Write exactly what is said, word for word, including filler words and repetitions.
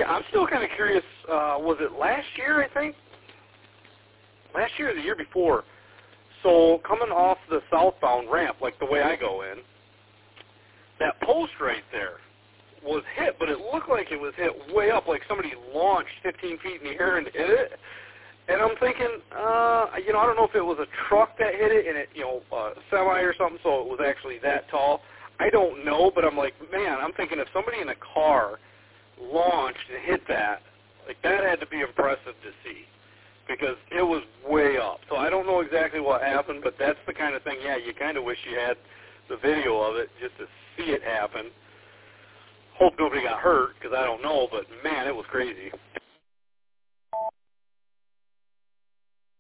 Yeah, I'm still kind of curious. Uh, was it last year, I think? Last year or the year before. So coming off the southbound ramp, like the way I go in, that post right there was hit, but it looked like it was hit way up, like somebody launched fifteen feet in the air and hit it. And I'm thinking, uh, you know, I don't know if it was a truck that hit it and it, you know, uh, semi or something, so it was actually that tall. I don't know, but I'm like, man, I'm thinking if somebody in a car launched and hit that, like that had to be impressive to see because it was way up. So I don't know exactly what happened, but that's the kind of thing, yeah, you kind of wish you had the video of it just to see it happen. Hope nobody got hurt because I don't know, but man, it was crazy.